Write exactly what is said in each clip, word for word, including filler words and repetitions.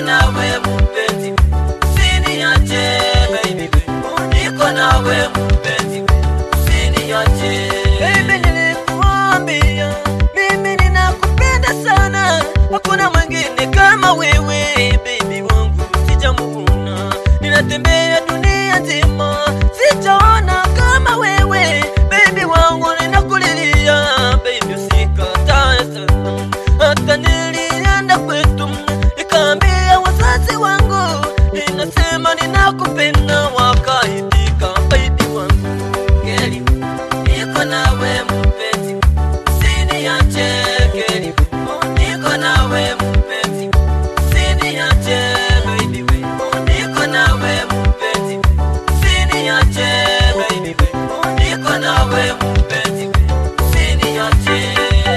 nawe mpenzi, usiniache baby, niko nawe mpenzi, usiniache. Baby nilikuambia mimi ninakupenda sana, hakuna mwingine kama wewe baby wangu, sijamuona. Ninatembea dunia nzima sijaona kama wewe baby wangu, ninakulilia baby usikatae sana. Hata nilienda kwetu nikaambia wazazi wangu, ninasema ninakupenda, wakaitika baby wangu. Keri, niko nawe mpenzi, usiniache Keri, niko nawe mpenzi, usiniache baby we, niko nawe mpenzi, usiniache baby we, niko nawe mpenzi, usiniache.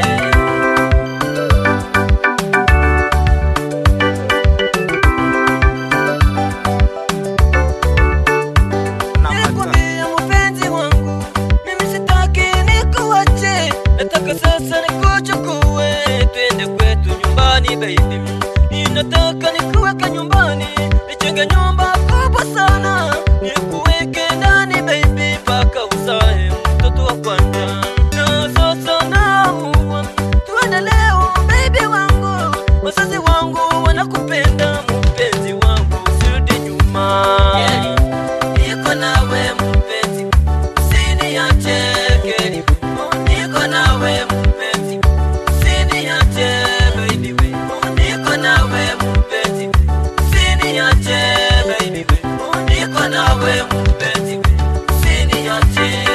Nataka sasa nikuchukue twende kwetu nyumbani baby, ninataka nikuweke nyumbani, nichenge nyumba kubwa sana, nikuweke ndani baby mpaka uzae mtoto wa kwanza. Na sasa naamua tuende leo baby wangu, wazazi wangu wanakupenda mpenzi wangu, usirudi nyuma. Niko nawe mpenzi, usiniache Keri, niko nawe mpenzi, usiniache baby we, niko nawe mpenzi, usiniache baby we, niko nawe mpenzi, usiniache.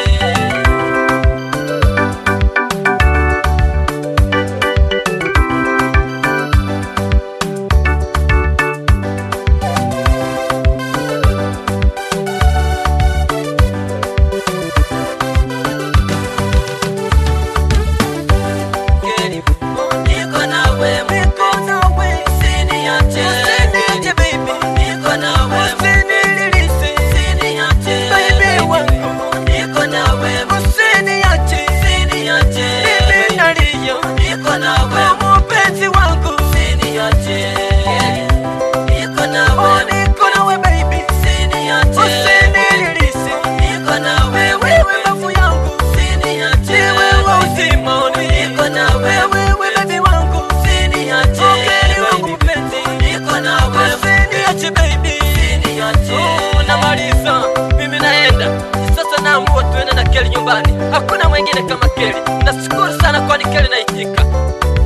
Mimi naenda sasa, naamua tuende na Keri nyumbani, hakuna mwingine kama Keri. Nashukuru sana kwani Keri naitika.